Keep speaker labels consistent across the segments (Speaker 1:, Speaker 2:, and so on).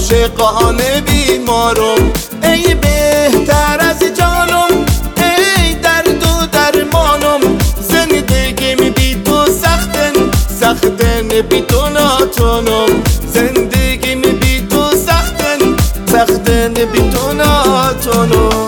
Speaker 1: عاشقانه بیمارم، ای بهتر از جانم، ای درد و درمانم. زندگیم بی تو سختن، سختن بی تو ناتونم. زندگیم بی تو سختن، سختن بی تو ناتونم.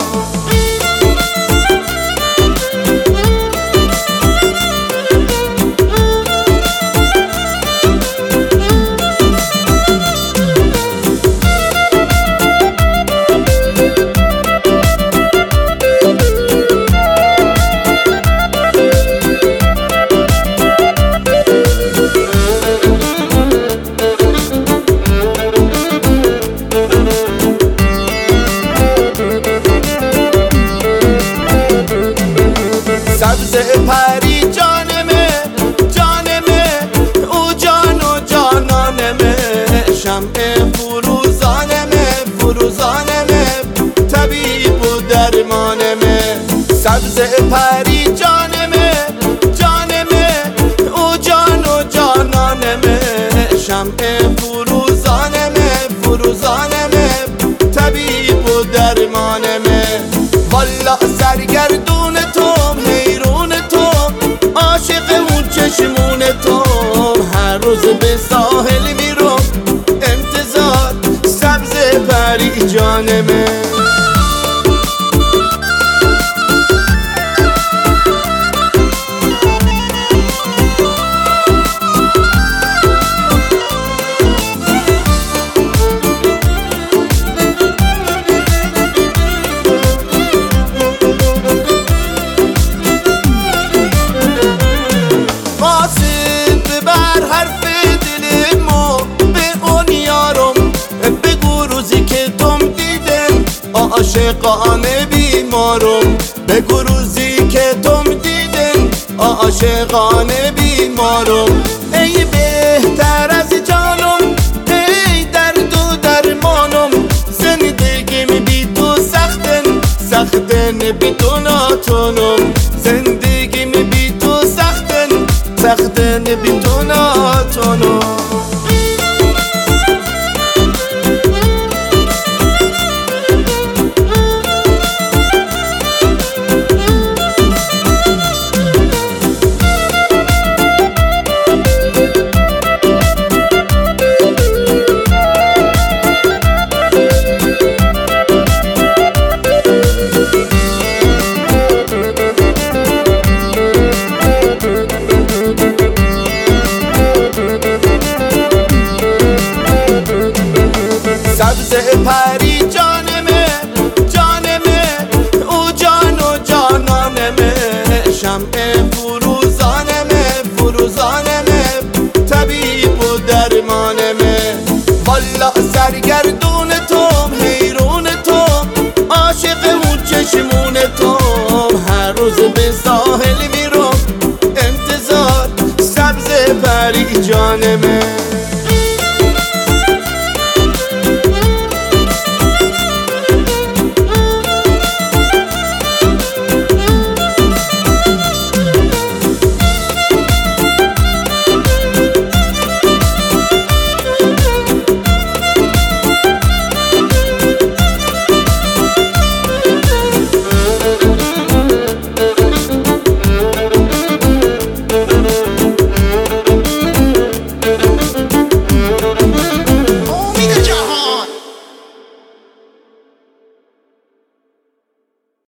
Speaker 1: سبز پری جانمه، جانمه، او جان و جانانمه. شمع فروزانمه، فروزانمه، طبیب و درمانمه. سبز پری جانمه، جانمه، او جان و جانانمه. شمع فروزانمه، فروزانمه، طبیب و درمانمه. والا سرگردون توم، حیرون توم، عاشق اون چشمون توم. هر روز به ساحل میرم انتظار سبز پری جانمه. عاشقانه بیمارم، بگو روزی که تم دیدن. عاشقانه بیمارم، ای بهتر از جانم، ای درد و درمانم. زندگیم بی تو سختن، سختن بی تو ناتونم. زندگیم بی تو سختن، سختن بی تو ناتونم. سبز پری جانمه، جانمه، او جان و جانانمه. شمع فروزانمه، فروزانمه، طبیب و درمانمه. والا سرگردون توم، حیرون توم، عاشق اون چشمون توم. هر روز به ساحل میرم انتظار سبز پری جانمه.